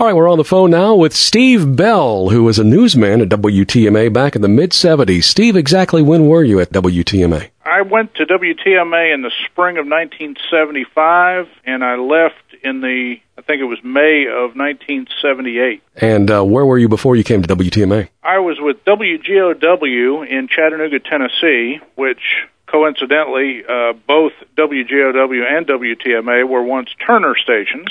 All right, we're on the phone now with Steve Bell, who was a newsman at WTMA back in the mid-'70s. Steve, exactly when were you at WTMA? I went to WTMA in the spring of 1975, and I left in I think it was May of 1978. And where were you before you came to WTMA? I was with WGOW in Chattanooga, Tennessee, which coincidentally, both WGOW and WTMA were once Turner stations.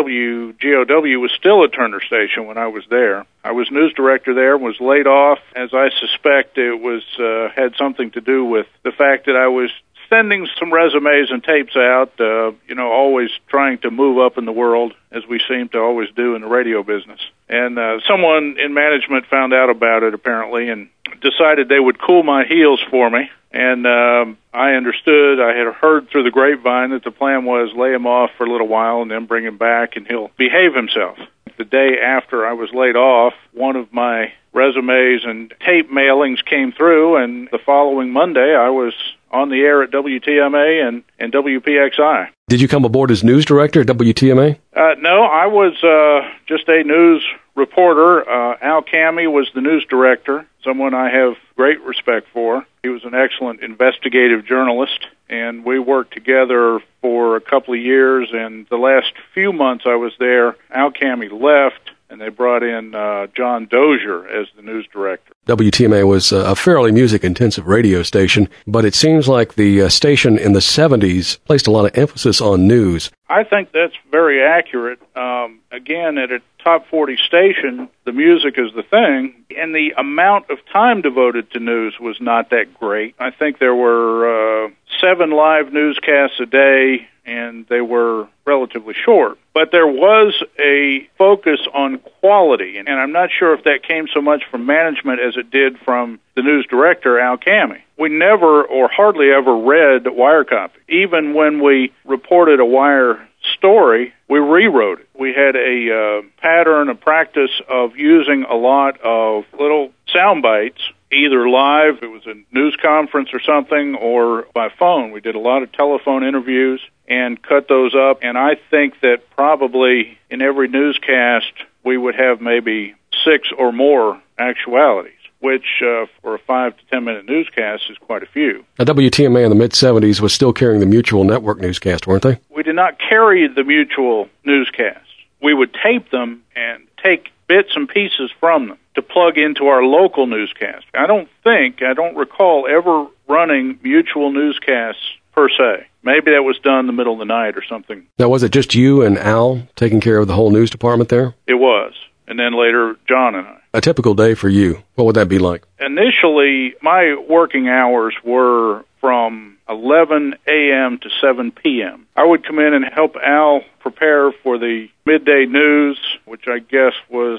WGOW was still a Turner station when I was there. I was news director there, was laid off. As I suspect, it was had something to do with the fact that I was sending some resumes and tapes out, always trying to move up in the world, as we seem to always do in the radio business. And someone in management found out about it, apparently, and decided they would cool my heels for me. And I understood, I had heard through the grapevine that the plan was lay him off for a little while and then bring him back and he'll behave himself. The day after I was laid off, one of my resumes and tape mailings came through, and the following Monday I was on the air at WTMA and WPXI. Did you come aboard as news director at WTMA? No, I was just a news reporter. Al Cammey was the news director, someone I have great respect for. He was an excellent investigative journalist, and we worked together for a couple of years, and the last few months I was there, Al Cammey left, and they brought in John Dozier as the news director. WTMA was a fairly music-intensive radio station, but it seems like the station in the 70s placed a lot of emphasis on news. I think that's very accurate. Again, at a top 40 station, the music is the thing, and the amount of time devoted to news was not that great. I think there were 7 live newscasts a day, and they were relatively short. But there was a focus on quality, and I'm not sure if that came so much from management as it did from the news director, Al Cammey. We never or hardly ever read wire copy. Even when we reported a wire story, we rewrote it. We had a pattern, a practice of using a lot of little sound bites, either live, it was a news conference or something, or by phone. We did a lot of telephone interviews and cut those up, and I think that probably in every newscast we would have maybe 6 or more actualities, which for a 5 to 10 minute newscast is quite a few. Now, WTMA in the mid-'70s was still carrying the Mutual Network newscast, weren't they? We did not carry the Mutual newscasts. We would tape them and take bits and pieces from them to plug into our local newscast. I don't recall ever running Mutual newscasts per se. Maybe that was done in the middle of the night or something. Now, was it just you and Al taking care of the whole news department there? It was. And then later, John and I. A typical day for you, what would that be like? Initially, my working hours were from 11 a.m. to 7 p.m. I would come in and help Al prepare for the midday news, which I guess was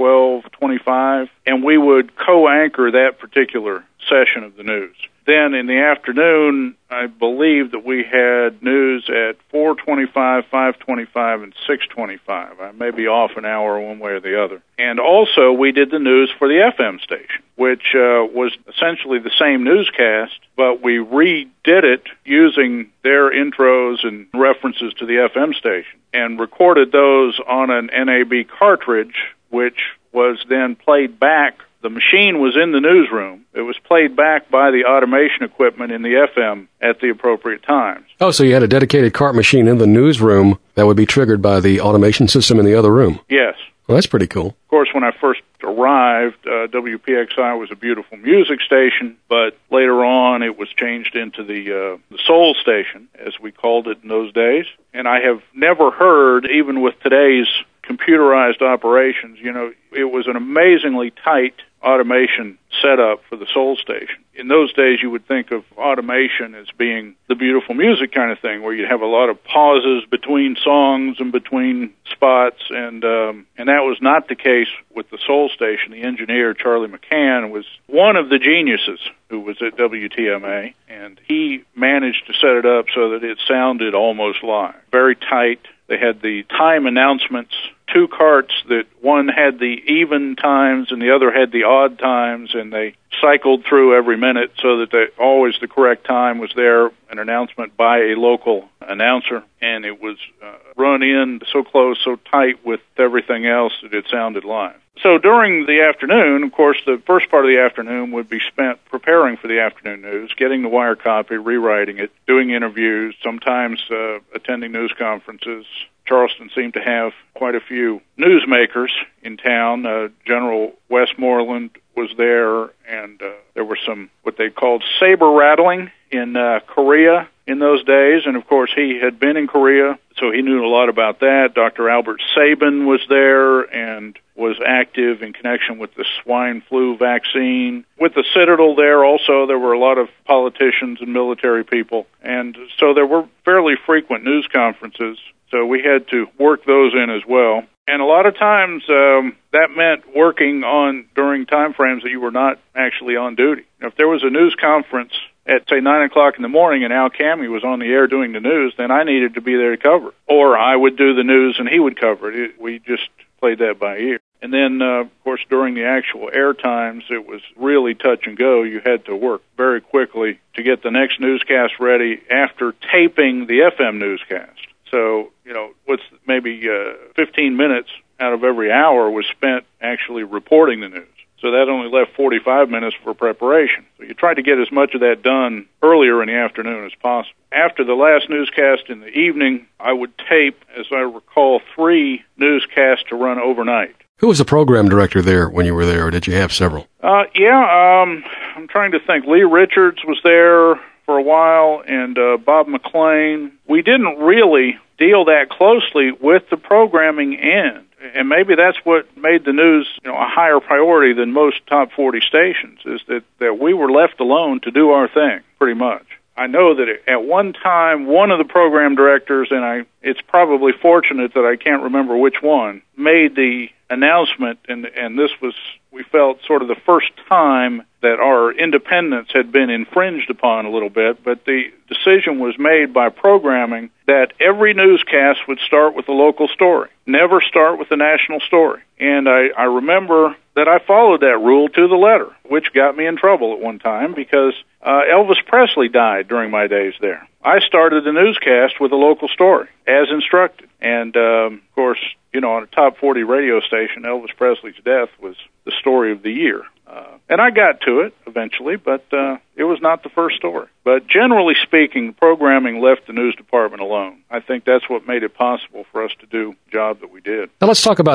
12:25, and we would co-anchor that particular session of the news. Then in the afternoon, I believe that we had news at 4:25, 5:25, and 6:25. I may be off an hour one way or the other. And also, we did the news for the FM station, which was essentially the same newscast, but we redid it using their intros and references to the FM station and recorded those on an NAB cartridge, which was then played back. The machine was in the newsroom. It was played back by the automation equipment in the FM at the appropriate times. Oh, so you had a dedicated cart machine in the newsroom that would be triggered by the automation system in the other room? Yes. Well, that's pretty cool. Of course, when I first arrived, WPXI was a beautiful music station, but later on it was changed into the soul station, as we called it in those days. And I have never heard, even with today's computerized operations, it was an amazingly tight automation setup for the soul station. In those days, you would think of automation as being the beautiful music kind of thing, where you'd have a lot of pauses between songs and between spots, and that was not the case with the soul station. The engineer, Charlie McCann, was one of the geniuses who was at WTMA, and he managed to set it up so that it sounded almost live. Very tight. They had the time announcements, 2 carts that one had the even times and the other had the odd times, and they cycled through every minute so that always the correct time was there, an announcement by a local announcer, and it was run in so close, so tight with everything else that it sounded live. So during the afternoon, of course, the first part of the afternoon would be spent preparing for the afternoon news, getting the wire copy, rewriting it, doing interviews, sometimes attending news conferences. Charleston seemed to have quite a few newsmakers in town. General Westmoreland was there, and there were some what they called saber rattling in Korea in those days. And, of course, he had been in Korea, so he knew a lot about that. Dr. Albert Sabin was there and was active in connection with the swine flu vaccine. With the Citadel there also, there were a lot of politicians and military people. And so there were fairly frequent news conferences, so we had to work those in as well. And a lot of times that meant working on during time frames that you were not actually on duty. If there was a news conference at, say, 9 o'clock in the morning and Al Cammey was on the air doing the news, then I needed to be there to cover it. Or I would do the news and he would cover it. We just played that by ear. And then, of course, during the actual air times, it was really touch and go. You had to work very quickly to get the next newscast ready after taping the FM newscast. So, what's maybe 15 minutes out of every hour was spent actually reporting the news. So that only left 45 minutes for preparation. So you tried to get as much of that done earlier in the afternoon as possible. After the last newscast in the evening, I would tape, as I recall, 3 newscasts to run overnight. Who was the program director there when you were there, or did you have several? I'm trying to think. Lee Richards was there for a while, and Bob McLean. We didn't really deal that closely with the programming end. And maybe that's what made the news, a higher priority than most top 40 stations, is that we were left alone to do our thing, pretty much. I know that at one time, one of the program directors, and it's probably fortunate that I can't remember which one, made the announcement, and this was, we felt, sort of the first time that our independence had been infringed upon a little bit, but the decision was made by programming that every newscast would start with a local story, never start with a national story. And I remember that I followed that rule to the letter, which got me in trouble at one time because Elvis Presley died during my days there. I started the newscast with a local story, as instructed. And, of course, on a top 40 radio station, Elvis Presley's death was the story of the year. And I got to it eventually, but it was not the first story. But generally speaking, programming left the news department alone. I think that's what made it possible for us to do the job that we did. Now let's talk about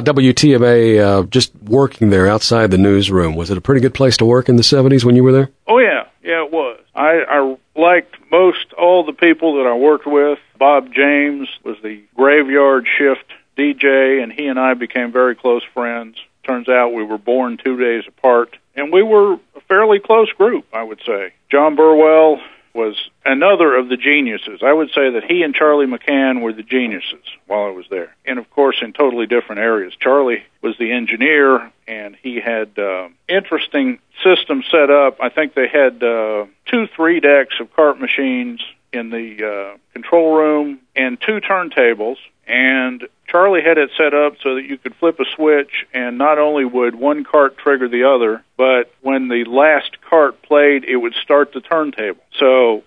WTMA, just working there outside the newsroom. Was it a pretty good place to work in the 70s when you were there? Oh, yeah. Yeah, it was. I liked most all the people that I worked with. Bob James was the graveyard shift DJ, and he and I became very close friends. Turns out we were born 2 days apart, and we were a fairly close group, I would say. John Burwell was another of the geniuses. I would say that he and Charlie McCann were the geniuses while I was there, and of course in totally different areas. Charlie was the engineer, and he had interesting systems set up. I think they had 2 3-decks of cart machines in the control room and 2 turntables, and Charlie had it set up so that you could flip a switch, and not only would one cart trigger the other, but when the last cart played, it would start the turntable. So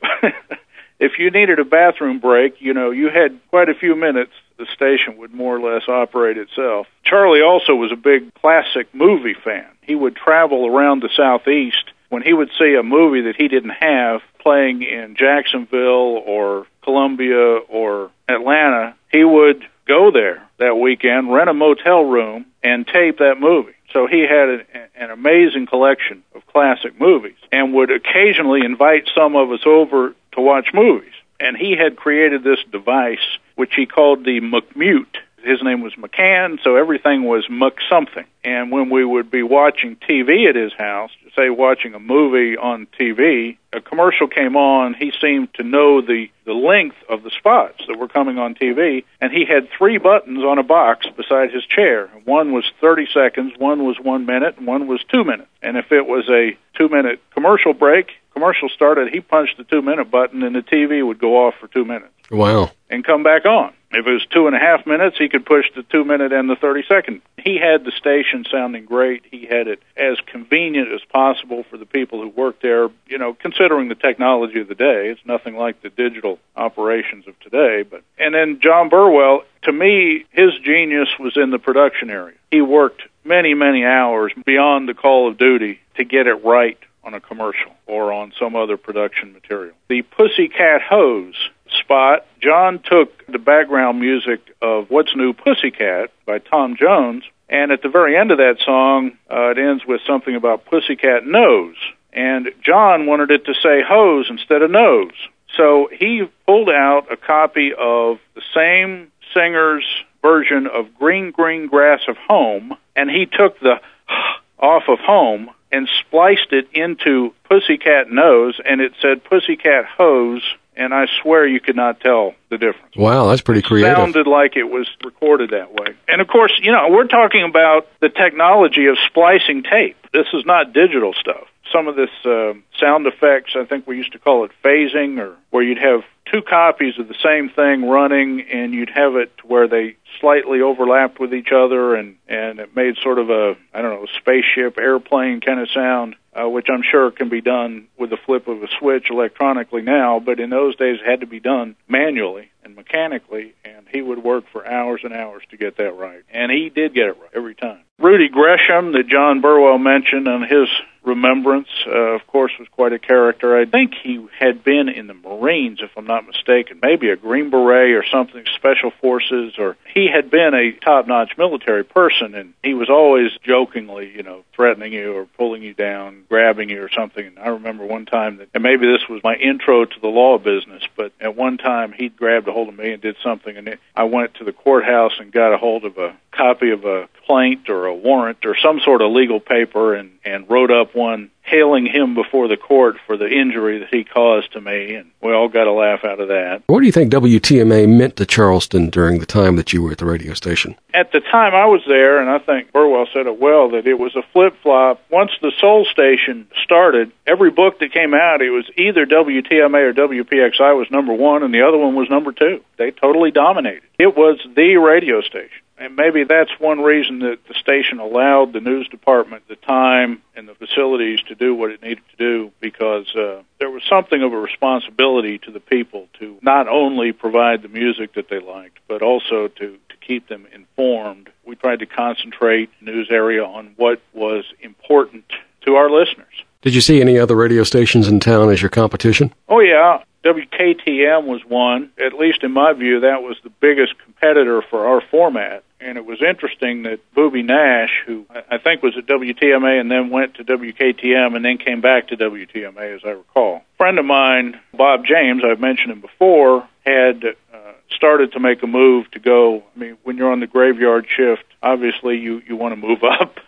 if you needed a bathroom break, you had quite a few minutes. The station would more or less operate itself. Charlie also was a big classic movie fan. He would travel around the Southeast. When he would see a movie that he didn't have playing in Jacksonville or Columbia or Atlanta, he would go there that weekend, rent a motel room, and tape that movie. So he had an amazing collection of classic movies and would occasionally invite some of us over to watch movies. And he had created this device, which he called the McMute. His name was McCann, so everything was Mc-something. And when we would be watching TV at his house, say watching a movie on TV, a commercial came on, he seemed to know the length of the spots that were coming on TV, and he had 3 buttons on a box beside his chair. One was 30 seconds, one was 1 minute, and one was 2 minutes. And if it was a 2-minute commercial break, commercial started, he punched the 2-minute button, and the TV would go off for 2 minutes. Wow. and come back on. If it was 2.5 minutes, he could push the 2-minute and the 30-second. He had the station sounding great. He had it as convenient as possible for the people who worked there, you know, considering the technology of the day. It's nothing like the digital operations of today. And then John Burwell, to me, his genius was in the production area. He worked many, many hours beyond the call of duty to get it right on a commercial or on some other production material. The Pussycat Hose spot, John took the background music of What's New Pussycat by Tom Jones, and at the very end of that song, it ends with something about Pussycat Nose. And John wanted it to say hose instead of nose. So he pulled out a copy of the same singer's version of Green, Green Grass of Home, and he took the off of home and spliced it into Pussycat Nose, and it said Pussycat Hose, and I swear you could not tell the difference. Wow, that's pretty creative. It sounded like it was recorded that way. And, of course, you know, we're talking about the technology of splicing tape. This is not digital stuff. Some of this sound effects, I think we used to call it phasing, or where you'd have two copies of the same thing running, and you'd have it to where they slightly overlapped with each other, and it made sort of a, I don't know, spaceship, airplane kind of sound, which I'm sure can be done with the flip of a switch electronically now, but in those days it had to be done manually and mechanically, and he would work for hours and hours to get that right. And he did get it right every time. Rudy Gresham, that John Burwell mentioned on his remembrance, of course, was quite a character. I think he had been in the Marines, if I'm not mistaken, maybe a Green Beret or something, Special Forces, or he had been a top-notch military person, and he was always jokingly, you know, threatening you or pulling you down, grabbing you or something. And I remember one time that, and maybe this was my intro to the law business, but at one time he'd grabbed a hold of me and did something, and I went to the courthouse and got a hold of a copy of a complaint or a warrant or some sort of legal paper and wrote up one hailing him before the court for the injury that he caused to me, and we all got a laugh out of that. What do you think WTMA meant to Charleston during the time that you were at the radio station? At the time I was there, and I think Burwell said it well, that it was a flip-flop. Once the Soul Station started, every book that came out, it was either WTMA or WPXI was number one, and the other one was number two. They totally dominated. It was the radio station. And maybe that's one reason that the station allowed the news department the time and the facilities to do what it needed to do, because there was something of a responsibility to the people to not only provide the music that they liked, but also to keep them informed. We tried to concentrate the news area on what was important to our listeners. Did you see any other radio stations in town as your competition? Oh, yeah. WKTM was one. At least in my view, that was the biggest competitor for our format. And it was interesting that Booby Nash, who I think was at WTMA and then went to WKTM and then came back to WTMA, as I recall. A friend of mine, Bob James, I've mentioned him before, had started to make a move to go. I mean, when you're on the graveyard shift, obviously you want to move up.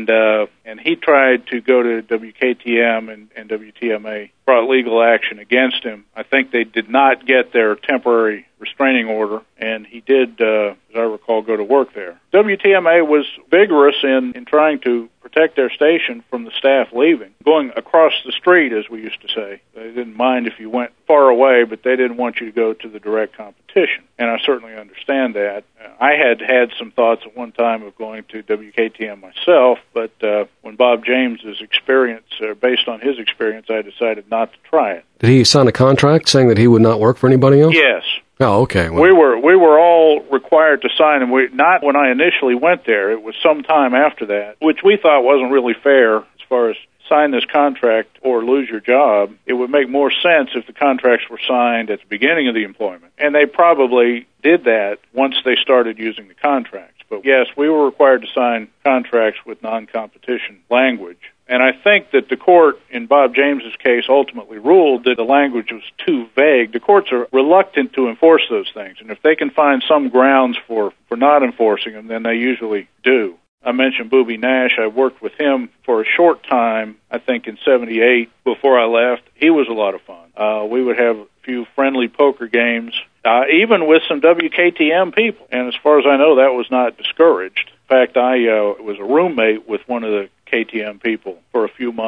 And he tried to go to WKTM and WTMA, brought legal action against him. I think they did not get their temporary restraining order, and he did, as I recall, go to work there. WTMA was vigorous in trying to protect their station from the staff leaving, going across the street, as we used to say. They didn't mind if you went far away, but they didn't want you to go to the direct competition, and I certainly understand that. I had some thoughts at one time of going to WKTM myself, but when Bob James's experience, based on his experience, I decided not to try it. Did he sign a contract saying that he would not work for anybody else? Yes. Oh, okay. Well, we were all required to sign, and not when I initially went there. It was some time after that, which we thought wasn't really fair as far as sign this contract or lose your job. It would make more sense if the contracts were signed at the beginning of the employment, and they probably did that once they started using the contracts. But yes, we were required to sign contracts with non-competition language. And I think that the court, in Bob James's case, ultimately ruled that the language was too vague. The courts are reluctant to enforce those things, and if they can find some grounds for not enforcing them, then they usually do. I mentioned Booby Nash. I worked with him for a short time, I think in 78, before I left. He was a lot of fun. We would have a few friendly poker games, even with some WKTM people. And as far as I know, that was not discouraged. In fact, I was a roommate with one of the KTM people for a few months,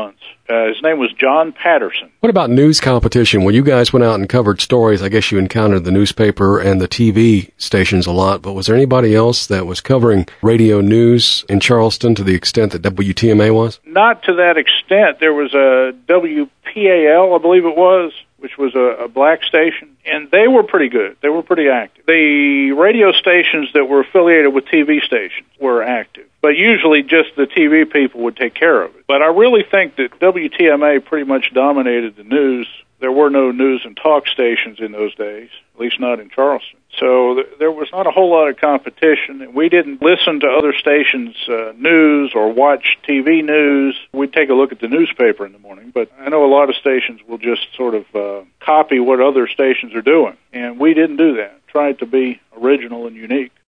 His name was John Patterson. What about news competition? When you guys went out and covered stories, I guess you encountered the newspaper and the TV stations a lot, but was there anybody else that was covering radio news in Charleston to the extent that WTMA was? Not to that extent. There was a WPAL, I believe it was, which was a black station, and they were pretty good. They were pretty active. The radio stations that were affiliated with TV stations were active, but usually just the TV people would take care of it. But I really think that WTMA pretty much dominated the news. There were no news and talk stations in those days, at least not in Charleston. So there was not a whole lot of competition, and we didn't listen to other stations' news or watch TV news. We'd take a look at the newspaper in the morning, but I know a lot of stations will just sort of copy what other stations are doing, and we didn't do that. Tried to be original and unique.